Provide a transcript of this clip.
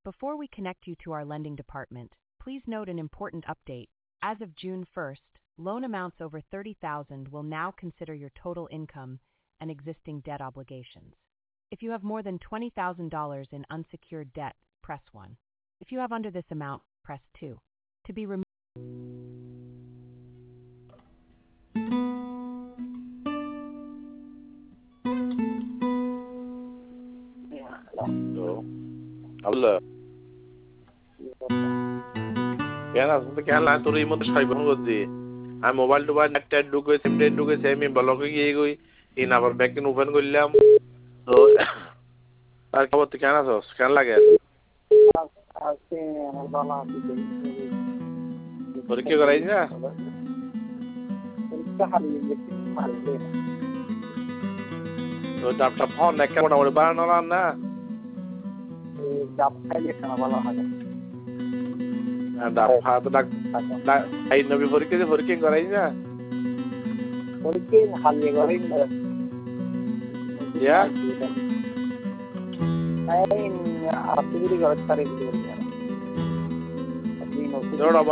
Before we connect you to our lending department, please note an important update. As of June 1st, loan amounts over $30,000 will now consider your total income and existing debt obligations. If you have more than $20,000 in unsecured debt, press 1. If you have under this amount, press 2. To be removed. Allah. কেন আসলে কেন তোর এই মধ্যে cyber করছি আমি mobile টোবাইল net ঢুকে সিম TET ঢুকে সেমি ব্লকে গিয়ে গই ইন আবার ব্যাকএন্ড ওপেন করলাম তো আর খবর তুই কেন আছস কেন লাগে পরীক্ষা করাইছ না তো ডাবটা ফোন একটা মোটামুটি বানানো না ডাব খাইলে কেন ভালো হবে ডাব হাত এই নবী পরীক্ষা করাইছ না পরীক্ষা হালিয়ে করাই না ইয়া এই আপনি কি করতে পারেন